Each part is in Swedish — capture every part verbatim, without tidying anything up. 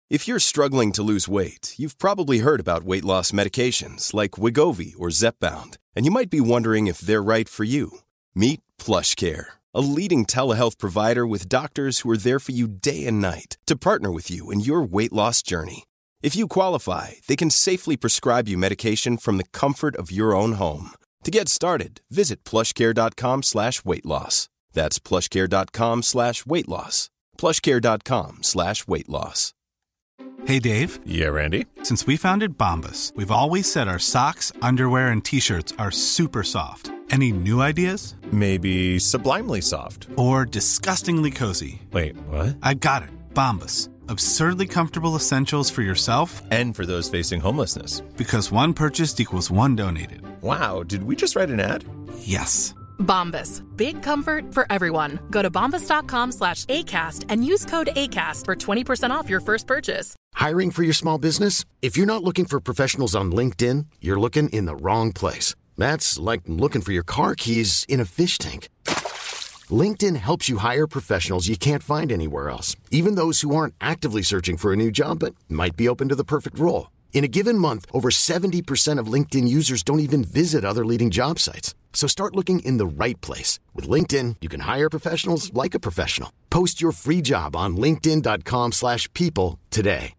If you're struggling to lose weight, you've probably heard about weight loss medications like Wegovy or Zepbound, and you might be wondering if they're right for you. Meet PlushCare, a leading telehealth provider with doctors who are there for you day and night to partner with you in your weight loss journey. If you qualify, they can safely prescribe you medication from the comfort of your own home. To get started, visit plushcare.com slash weight loss. That's plushcare.com slash weight loss. plushcare.com slash weight loss. Hey, Dave. Yeah, Randy. Since we founded Bombas, we've always said our socks, underwear, and T-shirts are super soft. Any new ideas? Maybe sublimely soft. Or disgustingly cozy. Wait, what? I got it. Bombas. Absurdly comfortable essentials for yourself and for those facing homelessness. Because one purchased equals one donated. Wow, did we just write an ad? Yes. Bombas. Big comfort for everyone. Go to bombas.com slash ACAST and use code ACAST for twenty percent off your first purchase. Hiring for your small business? If you're not looking for professionals on LinkedIn, you're looking in the wrong place. That's like looking for your car keys in a fish tank. LinkedIn helps you hire professionals you can't find anywhere else, even those who aren't actively searching for a new job but might be open to the perfect role. In a given month, over seventy percent of LinkedIn users don't even visit other leading job sites. So start looking in the right place. With LinkedIn, you can hire professionals like a professional. Post your free job on linkedin.com slash people today.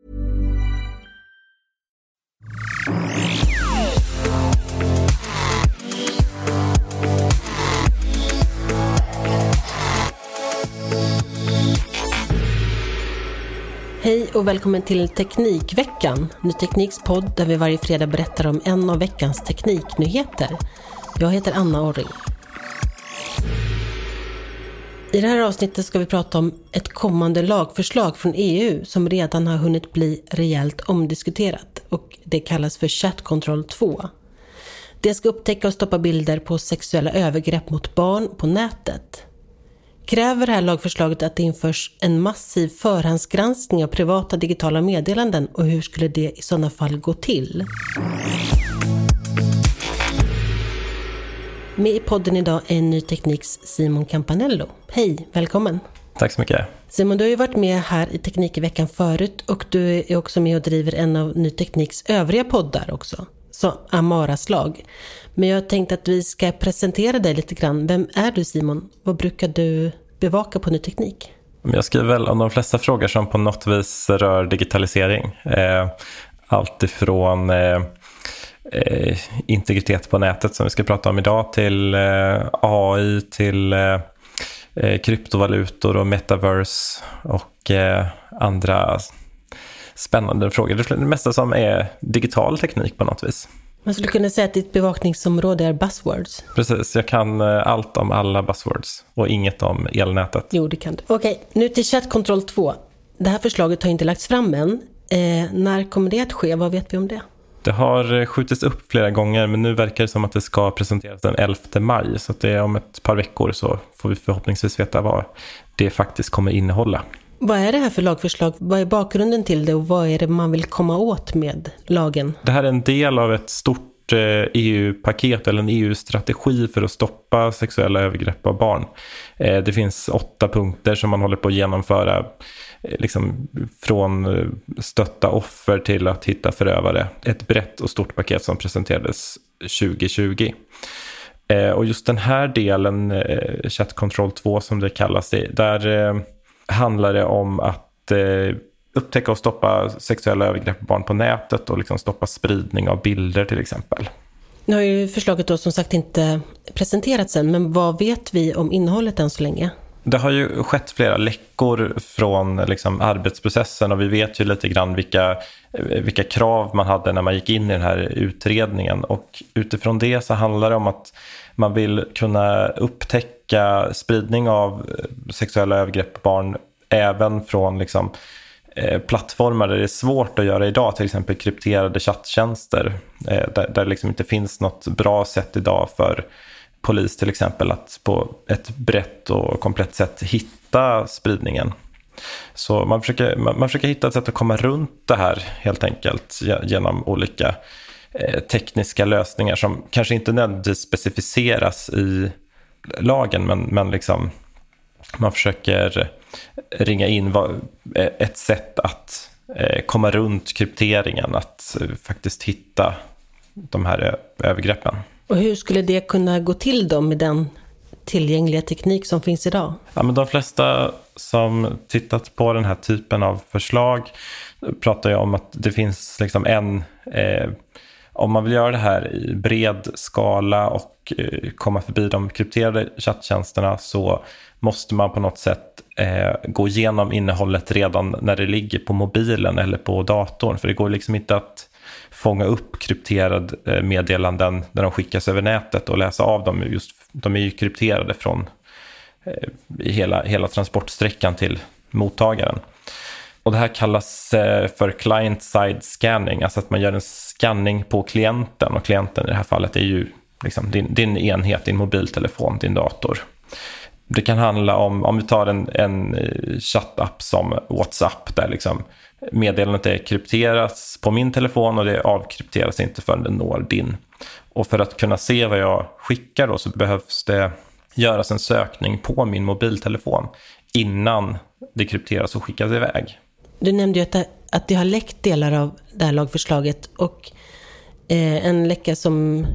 Hej och välkommen till Teknikveckan, Ny Tekniks podd där vi varje fredag berättar om en av veckans tekniknyheter. Jag heter Anna Orring. I det här avsnittet ska vi prata om ett kommande lagförslag från E U som redan har hunnit bli rejält omdiskuterat, och det kallas för Chat Control två. Det ska upptäcka och stoppa bilder på sexuella övergrepp mot barn på nätet. Kräver det här lagförslaget att det införs en massiv förhandsgranskning av privata digitala meddelanden, och hur skulle det i sådana fall gå till? Med i podden idag är Ny Tekniks Simon Campanello. Hej, välkommen. Tack så mycket. Simon, du har ju varit med här i Teknikveckan förut, och du är också med och driver en av Ny Tekniks övriga poddar också, så Amaras lag. Men jag tänkte att vi ska presentera dig lite grann. Vem är du, Simon? Vad brukar du bevaka på Ny Teknik? Jag skriver väl om de flesta frågor som på något vis rör digitalisering. Eh, allt ifrån eh, eh, integritet på nätet som vi ska prata om idag till eh, A I, till eh, kryptovalutor och metaverse och eh, andra spännande frågor. Det är det mesta som är digital teknik på något vis. Man skulle kunna säga att ditt bevakningsområde är buzzwords. Precis, jag kan allt om alla buzzwords och inget om elnätet. Jo, det kan du. Okej, nu till Chat Control två. Det här förslaget har inte lagts fram än. Eh, när kommer det att ske? Vad vet vi om det? Det har skjutits upp flera gånger, men nu verkar det som att det ska presenteras den elfte maj. Så att det är om ett par veckor, så får vi förhoppningsvis veta vad det faktiskt kommer innehålla. Vad är det här för lagförslag? Vad är bakgrunden till det, och vad är det man vill komma åt med lagen? Det här är en del av ett stort E U-paket eller en E U-strategi för att stoppa sexuella övergrepp av barn. Det finns åtta punkter som man håller på att genomföra, liksom från stötta offer till att hitta förövare. Ett brett och stort paket som presenterades tjugo tjugo. Och just den här delen, Chat Control två som det kallas, där handlar det om att eh, upptäcka och stoppa sexuella övergrepp på barn på nätet och liksom stoppa spridning av bilder till exempel. Nu har ju förslaget då som sagt inte presenterats än, men vad vet vi om innehållet än så länge? Det har ju skett flera läckor från liksom arbetsprocessen, och vi vet ju lite grann vilka, vilka krav man hade när man gick in i den här utredningen, och utifrån det så handlar det om att man vill kunna upptäcka spridning av sexuella övergrepp på barn även från liksom, eh, plattformar där det är svårt att göra idag, till exempel krypterade chatttjänster, eh, där, där liksom inte finns något bra sätt idag för polis till exempel att på ett brett och komplett sätt hitta spridningen. Så man försöker, man, man försöker hitta ett sätt att komma runt det här helt enkelt genom olika eh, tekniska lösningar som kanske inte nödvändigtvis specificeras i lagen, men, men liksom man försöker ringa in vad, ett sätt att eh, komma runt krypteringen, att eh, faktiskt hitta de här ö- övergreppen. Och hur skulle det kunna gå till då med den tillgängliga teknik som finns idag? Ja, men de flesta som tittat på den här typen av förslag pratar ju om att det finns liksom en... Eh, om man vill göra det här i bred skala och eh, komma förbi de krypterade chatttjänsterna, så måste man på något sätt eh, gå igenom innehållet redan när det ligger på mobilen eller på datorn. För det går liksom inte att fånga upp krypterade eh, meddelanden när de skickas över nätet och läsa av dem. Just, de är ju krypterade från eh, hela, hela transportsträckan till mottagaren. Och det här kallas eh, för client-side scanning, alltså att man gör en scanning på klienten, och klienten i det här fallet är ju liksom din, din enhet, din mobiltelefon, din dator. Det kan handla om, om vi tar en, en chattapp som WhatsApp, där liksom meddelandet är krypteras på min telefon och det avkrypteras inte förrän det når din. Och för att kunna se vad jag skickar då, så behövs det göras en sökning på min mobiltelefon innan det krypteras och skickas iväg. Du nämnde ju att det, att det har läckt delar av det här lagförslaget, och eh, en läcka som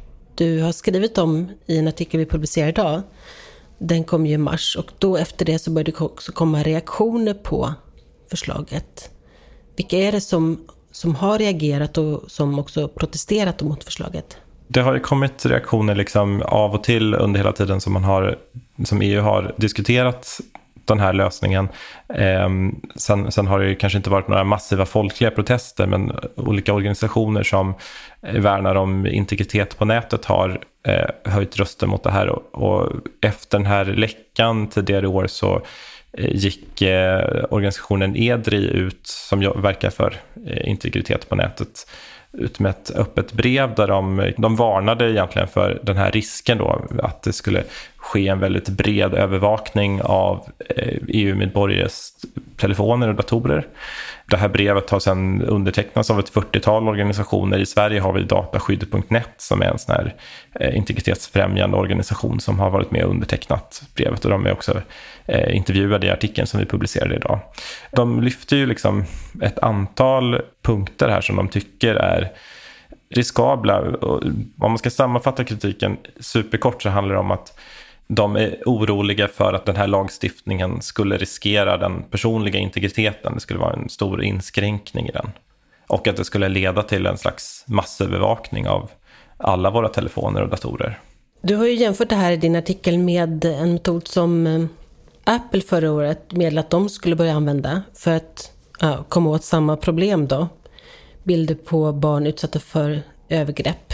du har skrivit om i en artikel vi publicerar idag, den kom ju i mars, och då efter det så började det också komma reaktioner på förslaget. Vilka är det som, som har reagerat och som också protesterat mot förslaget? Det har ju kommit reaktioner liksom av och till under hela tiden som man har, som E U har diskuterat den här lösningen. Eh, sen, sen har det ju kanske inte varit några massiva folkliga protester, men olika organisationer som värnar om integritet på nätet har eh, höjt röster mot det här. Och, och efter den här läckan tidigare i år så eh, gick eh, organisationen EDRI ut, som verkar för eh, integritet på nätet, ut med ett öppet brev där de, de varnade egentligen för den här risken då, att det skulle ske en väldigt bred övervakning av E U-medborgares telefoner och datorer. Det här brevet har sedan undertecknats av ett fyrtiotal organisationer. I Sverige har vi dataskydd punkt net som är en sån här eh, integritetsfrämjande organisation som har varit med och undertecknat brevet, och de är också eh, intervjuade i artikeln som vi publicerade idag. De lyfter ju liksom ett antal punkter här som de tycker är riskabla. Och om man ska sammanfatta kritiken superkort så handlar det om att de är oroliga för att den här lagstiftningen skulle riskera den personliga integriteten. Det skulle vara en stor inskränkning i den. Och att det skulle leda till en slags massövervakning av alla våra telefoner och datorer. Du har ju jämfört det här i din artikel med en metod som Apple förra året meddelade att de skulle börja använda för att ja, komma åt samma problem då. Bilder på barn utsatta för övergrepp.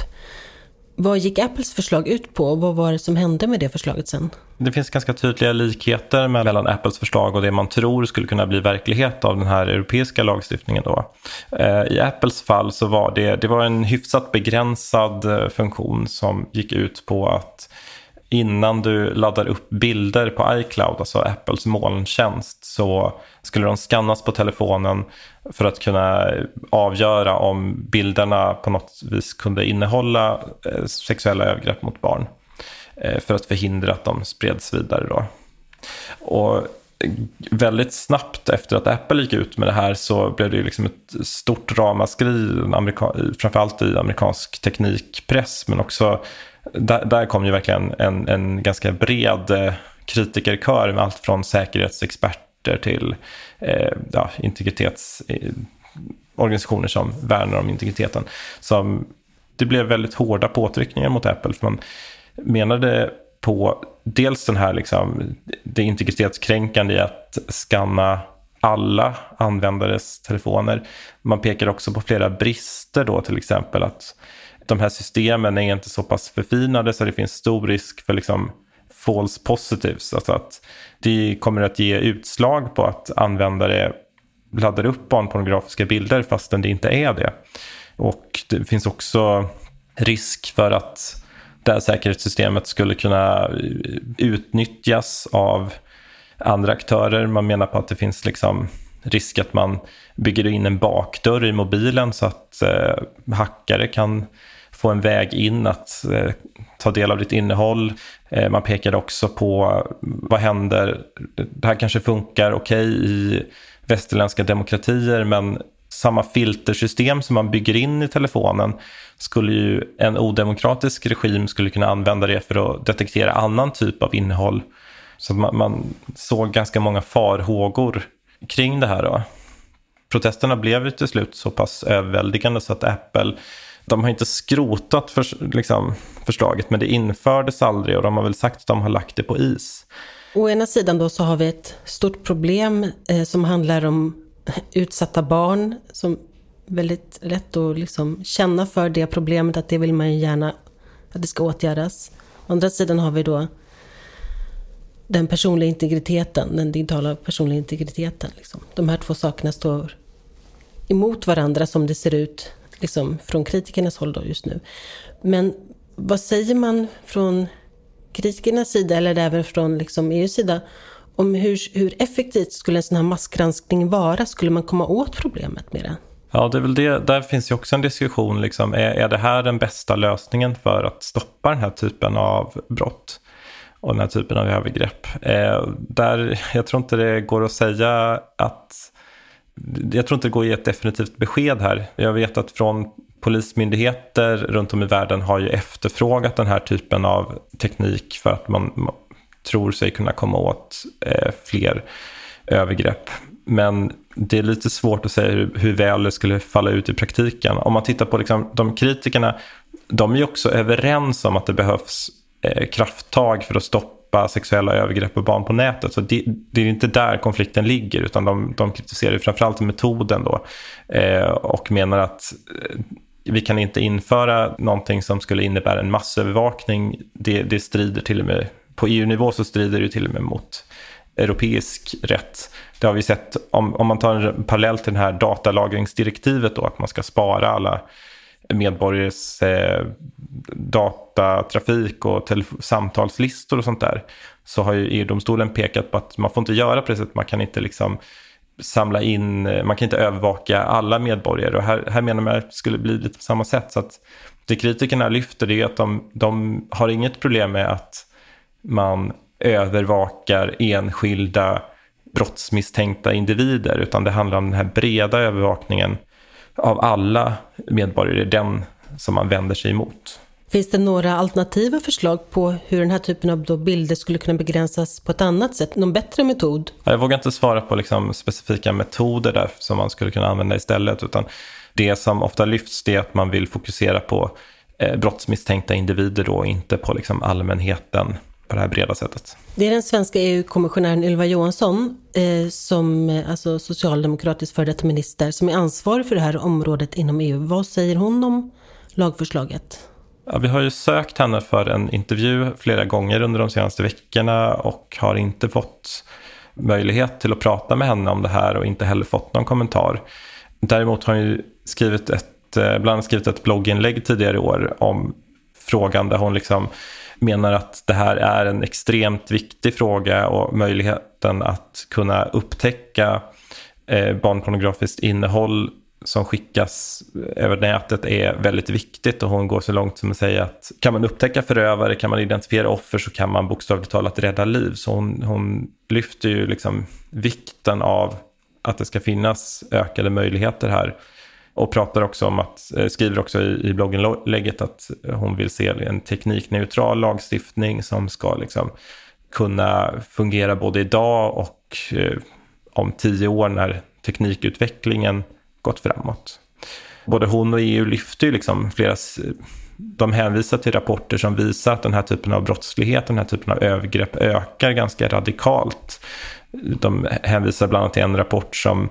Vad gick Apples förslag ut på och vad var det som hände med det förslaget sen? Det finns ganska tydliga likheter mellan Apples förslag och det man tror skulle kunna bli verklighet av den här europeiska lagstiftningen då. I Apples fall så var det, det var en hyfsat begränsad funktion som gick ut på att innan du laddar upp bilder på iCloud, alltså Apples molntjänst, så skulle de skannas på telefonen för att kunna avgöra om bilderna på något vis kunde innehålla sexuella övergrepp mot barn, för att förhindra att de spreds vidare då. Och väldigt snabbt efter att Apple gick ut med det här så blev det liksom ett stort ramaskri, framförallt i amerikansk teknikpress, men också Där, där kom ju verkligen en, en ganska bred kritikerkör med allt från säkerhetsexperter till eh, ja, integritetsorganisationer som värnar om integriteten. Så det blev väldigt hårda påtryckningar mot Apple, för man menade på dels den här liksom, det integritetskränkande i att skanna alla användares telefoner. Man pekar också på flera brister då, till exempel att de här systemen är inte så pass förfinade så det finns stor risk för liksom false positives. Alltså att det kommer att ge utslag på att användare laddar upp barnpornografiska bilder fastän det inte är det. Och det finns också risk för att det här säkerhetssystemet skulle kunna utnyttjas av andra aktörer. Man menar på att det finns liksom risk att man bygger in en bakdörr i mobilen så att eh, hackare kan få en väg in att eh, ta del av ditt innehåll. Eh, man pekar också på vad händer, det här kanske funkar okej okay i västerländska demokratier, men samma filtersystem som man bygger in i telefonen skulle ju en odemokratisk regim skulle kunna använda det för att detektera annan typ av innehåll. Så att man, man såg ganska många farhågor kring det här då. Protesterna blev ju till slut så pass överväldigande så att Apple, de har inte skrotat för, liksom, förslaget, men det infördes aldrig och de har väl sagt att de har lagt det på is. Å ena sidan då så har vi ett stort problem eh, som handlar om utsatta barn, som väldigt lätt att liksom känna för det problemet, att det vill man ju gärna att det ska åtgärdas. Å andra sidan har vi då den personliga integriteten, den digitala personliga integriteten. Liksom. De här två sakerna står emot varandra som det ser ut liksom, från kritikernas håll då just nu. Men vad säger man från kritikernas sida eller även från liksom, E U:s sida om hur, hur effektivt skulle en sån här massgranskning vara? Skulle man komma åt problemet med det? Ja, det är väl det. Där finns ju också en diskussion. Liksom, är, är det här den bästa lösningen för att stoppa den här typen av brott och den här typen av övergrepp? Eh, där, jag tror inte det går att säga att... Jag tror inte det går att ge ett definitivt besked här. Jag vet att från polismyndigheter runt om i världen har ju efterfrågat den här typen av teknik för att man, man tror sig kunna komma åt eh, fler övergrepp. Men det är lite svårt att säga hur, hur väl det skulle falla ut i praktiken. Om man tittar på liksom, de kritikerna, de är ju också överens om att det behövs eh, krafttag för att stoppa sexuella övergrepp på barn på nätet. Så det, det är inte där konflikten ligger, utan de, de kritiserar framförallt metoden då eh, och menar att eh, vi kan inte införa någonting som skulle innebära en massövervakning. Det, det strider till och med, på E U-nivå så strider det till och med mot europeisk rätt. Det har vi sett, om, om man tar en parallell till det här datalagringsdirektivet då, att man ska spara alla medborgares eh, datatrafik och telef- samtalslistor och sånt där, så har ju E U-domstolen pekat på att man får inte göra på det sättet. Man kan inte liksom samla in, man kan inte övervaka alla medborgare, och här, här menar man att det skulle bli lite på samma sätt. Så att det kritikerna lyfter det är att de, de har inget problem med att man övervakar enskilda brottsmisstänkta individer, utan det handlar om den här breda övervakningen av alla medborgare, den som man vänder sig emot. Finns det några alternativa förslag på hur den här typen av då bilder skulle kunna begränsas på ett annat sätt? Någon bättre metod? Jag vågar inte svara på liksom specifika metoder där som man skulle kunna använda istället, utan det som ofta lyfts det är att man vill fokusera på eh, brottsmisstänkta individer då, inte på liksom allmänheten på det här breda sättet. Det är den svenska E U-kommissionären Ylva Johansson eh, som alltså socialdemokratisk före detta minister som är ansvarig för det här området inom E U. Vad säger hon om lagförslaget? Ja, vi har ju sökt henne för en intervju flera gånger under de senaste veckorna och har inte fått möjlighet till att prata med henne om det här och inte heller fått någon kommentar. Däremot har hon ju skrivit ett, bland annat skrivit ett blogginlägg tidigare i år om frågan där hon liksom menar att det här är en extremt viktig fråga och möjligheten att kunna upptäcka eh, barnpornografiskt innehåll som skickas över nätet är väldigt viktigt, och hon går så långt som att säga att kan man upptäcka förövare, kan man identifiera offer, så kan man bokstavligt talat rädda liv. Så hon, hon lyfter ju liksom vikten av att det ska finnas ökade möjligheter här, och pratar också om att, skriver också i, i blogginlägget att hon vill se en teknikneutral lagstiftning som ska liksom kunna fungera både idag och eh, om tio år när teknikutvecklingen gått framåt. Både hon och E U lyfter ju liksom flera, de hänvisar till rapporter som visar att den här typen av brottslighet, den här typen av övergrepp ökar ganska radikalt. De hänvisar bland annat till en rapport som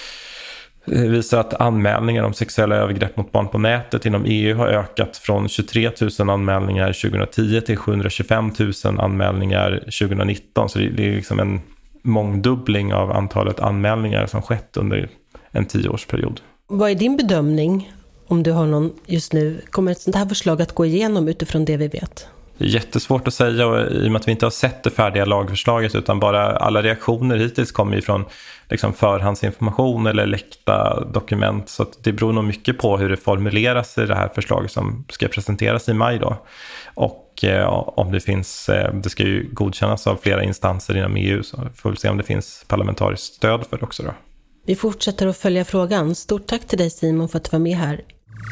visar att anmälningar om sexuella övergrepp mot barn på nätet inom E U har ökat från tjugotre tusen anmälningar tjugohundratio till sjuhundratjugofem tusen anmälningar tjugonitton. Så det är liksom en mångdubbling av antalet anmälningar som skett under en tioårsperiod. Vad är din bedömning, om du har någon just nu? Kommer ett sånt här förslag att gå igenom utifrån det vi vet? Det är jättesvårt att säga, och i och med att vi inte har sett det färdiga lagförslaget, utan bara alla reaktioner hittills kommer ifrån liksom förhandsinformation eller läckta dokument, så att det beror nog mycket på hur det formuleras i det här förslaget som ska presenteras i maj då. Och eh, om det finns, eh, det ska ju godkännas av flera instanser inom E U, så får vi se om det finns parlamentariskt stöd för det också då. Vi fortsätter att följa frågan. Stort tack till dig Simon för att du var med här.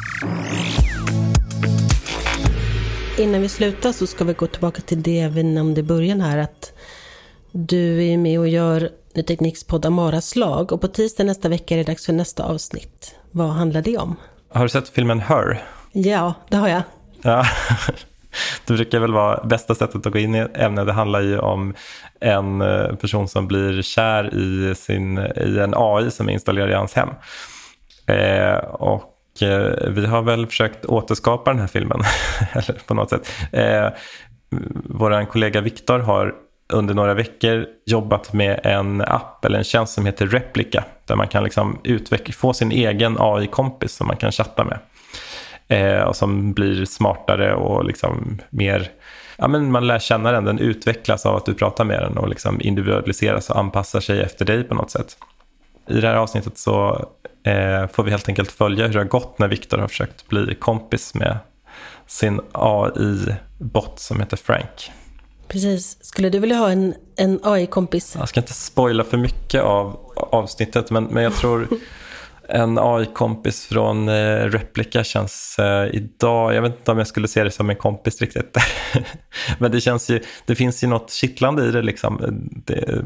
Innan vi slutar så ska vi gå tillbaka till det vi nämnde i början här, att du är med och gör Ny Tekniks podd Amaras lag, och på tisdag nästa vecka är det dags för nästa avsnitt. Vad handlar det om? Har du sett filmen Her? Ja, det har jag. Ja, det brukar väl vara bästa sättet att gå in i ämnet. Det handlar ju om en person som blir kär i, sin, i en A I som är installerad i hans hem. Eh, och eh, vi har väl försökt återskapa den här filmen eller på något sätt. Eh, vår kollega Viktor har under några veckor jobbat med en app eller en tjänst som heter Replica, där man kan liksom utveckla, få sin egen A I-kompis som man kan chatta med. Eh, och som blir smartare och liksom mer, ja men man lär känna den, den utvecklas av att du pratar med den och liksom individualiseras och anpassar sig efter dig på något sätt. I det här avsnittet så eh, får vi helt enkelt följa hur det har gått när Viktor har försökt bli kompis med sin A I-bot som heter Frank. Precis. Skulle du vilja ha en, en A I-kompis? Jag ska inte spoila för mycket av avsnittet, men, men jag tror en A I-kompis från eh, Replica känns eh, idag, jag vet inte om jag skulle se det som en kompis riktigt. Men det känns ju, det finns ju något kittlande i det liksom. Det,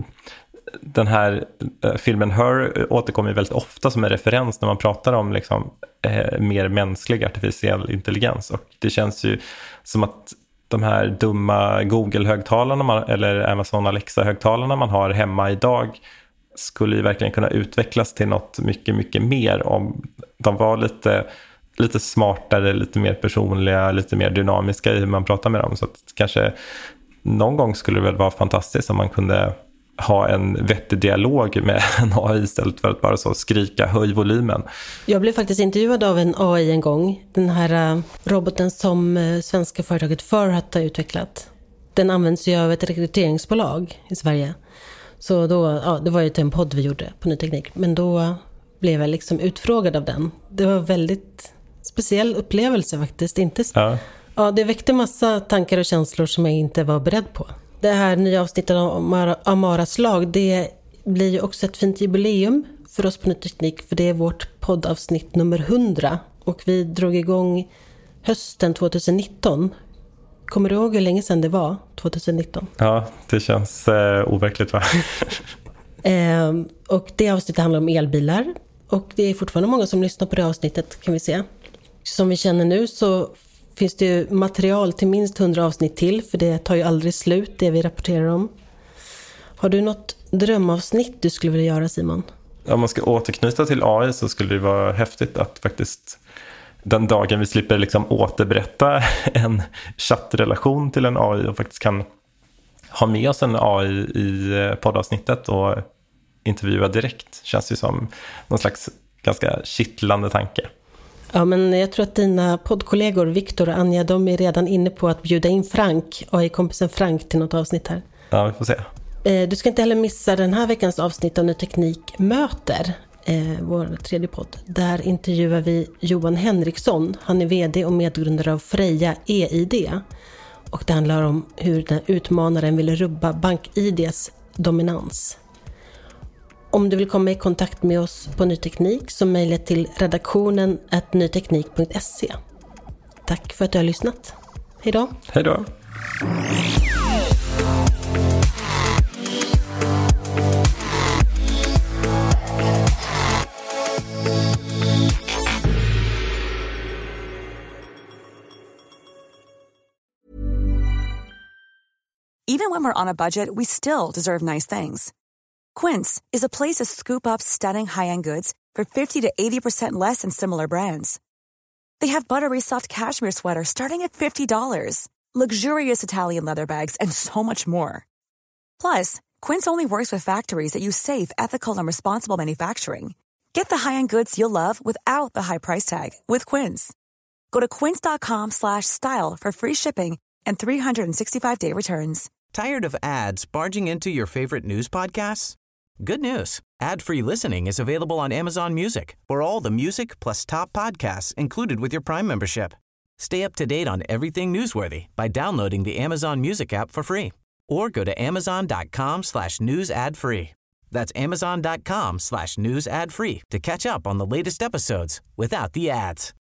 den här eh, filmen Her återkommer väldigt ofta som en referens när man pratar om liksom, eh, mer mänsklig artificiell intelligens, och det känns ju som att de här dumma Google-högtalarna man, eller Amazon Alexa-högtalarna man har hemma idag skulle ju verkligen kunna utvecklas till något mycket, mycket mer om de var lite, lite smartare, lite mer personliga, lite mer dynamiska i hur man pratar med dem. Så att kanske någon gång skulle det väl vara fantastiskt om man kunde ha en vettig dialog med en A I istället för att bara så skrika höj volymen. Jag blev faktiskt intervjuad av en A I en gång. Den här uh, roboten som uh, svenska företaget Furhat har utvecklat. Den används ju av ett rekryteringsbolag i Sverige. Så då, ja, det var ju till en podd vi gjorde på Ny Teknik. Men då uh, blev jag liksom utfrågad av den. Det var en väldigt speciell upplevelse faktiskt. Inte, ja. Ja, det väckte massa tankar och känslor som jag inte var beredd på. Det här nya avsnittet av Amaras lag, det blir ju också ett fint jubileum för oss på Ny Teknik, för det är vårt poddavsnitt nummer hundra, och vi drog igång hösten tjugonitton. Kommer du ihåg hur länge sedan det var, tjugonitton? Ja, det känns eh, overkligt va? eh, och det avsnittet handlar om elbilar, och det är fortfarande många som lyssnar på det avsnittet, kan vi se. Som vi känner nu så finns det ju material till minst hundra avsnitt till, för det tar ju aldrig slut det vi rapporterar om. Har du något drömavsnitt du skulle vilja göra, Simon? Om man ska återknyta till A I så skulle det vara häftigt att faktiskt den dagen vi slipper liksom återberätta en chattrelation till en A I och faktiskt kan ha med oss en A I i poddavsnittet och intervjua direkt, känns ju som någon slags ganska kittlande tanke. Ja, men jag tror att dina poddkollegor Viktor och Anja, de är redan inne på att bjuda in Frank, A I-kompisen Frank, till något avsnitt här. Ja, vi får se. Du ska inte heller missa den här veckans avsnitt av Ny Teknik möter, eh, vår tredje podd. Där intervjuar vi Johan Henriksson. Han är vd och medgrundare av Freja E I D. Och det handlar om hur den utmanaren ville rubba BankIDs dominans. Om du vill komma i kontakt med oss på Ny Teknik så mejla till redaktionen at nyteknik punkt se. Tack för att du har lyssnat. Hej då. Hej då. Even when we're on a budget, we still deserve nice things. Quince is a place to scoop up stunning high-end goods for fifty to eighty percent less than similar brands. They have buttery soft cashmere sweaters starting at fifty dollars, luxurious Italian leather bags, and so much more. Plus, Quince only works with factories that use safe, ethical, and responsible manufacturing. Get the high-end goods you'll love without the high price tag with Quince. Go to quince.com slash style for free shipping and three sixty-five day returns. Tired of ads barging into your favorite news podcasts? Good news. Ad-free listening is available on Amazon Music for all the music plus top podcasts included with your Prime membership. Stay up to date on everything newsworthy by downloading the Amazon Music app for free or go to amazon.com slash news ad free. That's amazon.com slash news ad free to catch up on the latest episodes without the ads.